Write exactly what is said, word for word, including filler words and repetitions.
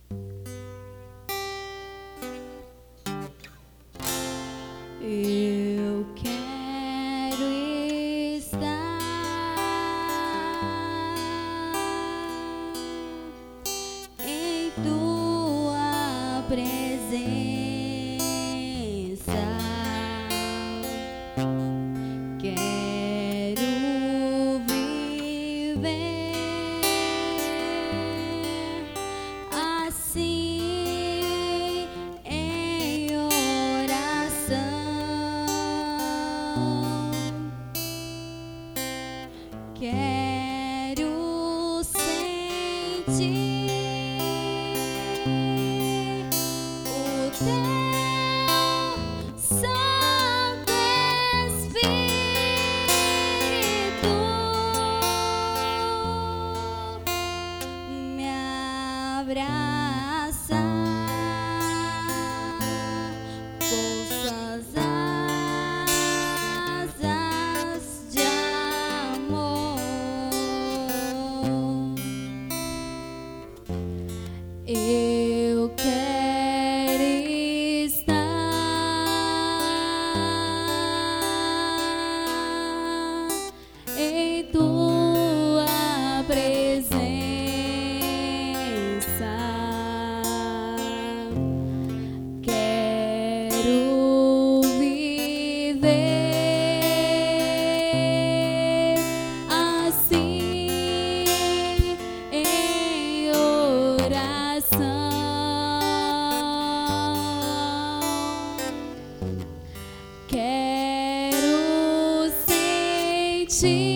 Eu quero estar em tua presença. Quero viver assim em oração. Quero sentir o teu Santo Espírito me abraçar com suas asas de amor. Eu quero estar em tua presença. Quero viver assim em oração. Quero sentir